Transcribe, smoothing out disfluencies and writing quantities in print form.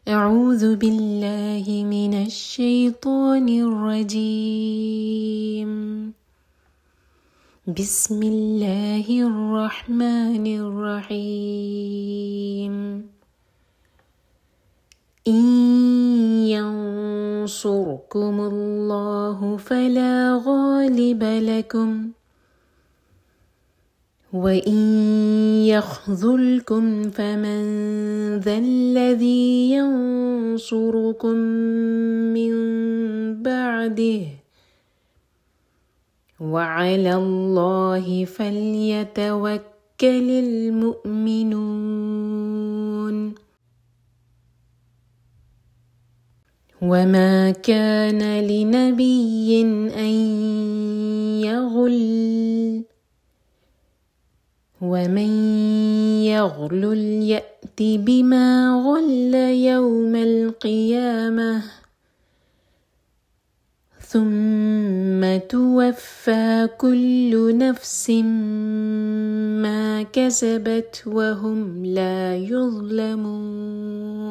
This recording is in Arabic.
أعوذ بالله من الشيطان الرجيم. بسم الله الرحمن الرحيم. إن ينصركم الله فلا غالب لكم وإن يخذلكم فمن ذا الذي ينصركم من بعده وعلى الله فليتوكل المؤمنون. وما كان لنبي أن يغل ومن يغلل يأت بما غل يوم القيامة ثم توفى كل نفس ما كسبت وهم لا يظلمون.